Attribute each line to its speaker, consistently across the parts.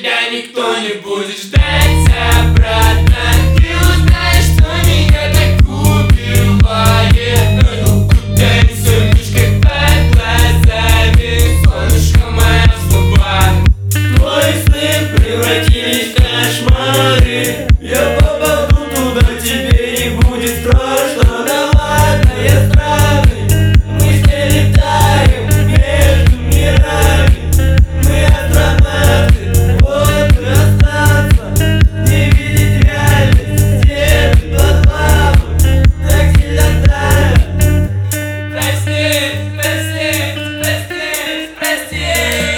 Speaker 1: тебя никто не будет ждать обратно. Ты узнаешь, что меня так убивает. Куда несет мишка под глазами, солнышко мое вставай.
Speaker 2: Твои сны превратились в кошмары. Я попаду туда, тебе не будет страшно. Да ладно, я странный, мы все летаем между мирами. Мы астронавты, вот и остаться, не видеть реальность, стены под лавой, так сильно давят.
Speaker 1: Прости, прости, прости, прости.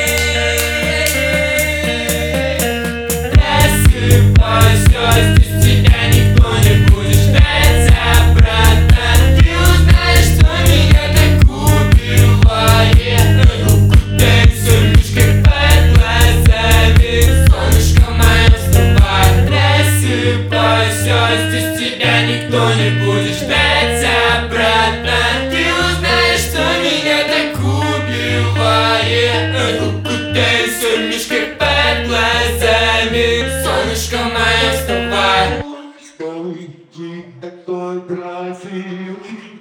Speaker 1: Просыпайся, здесь тебя никто не будет ждать обратно. Ты узнаешь, что меня так убивает. Куда несет мишка под глазами, солнышко мое вставай. Просыпайся, здесь тебя никто не будет ждать обратно. Ты узнаешь, что меня так убивает. Куда несет мишка под глазами, солнышко мое вставай.
Speaker 3: Скажи, какой красивый.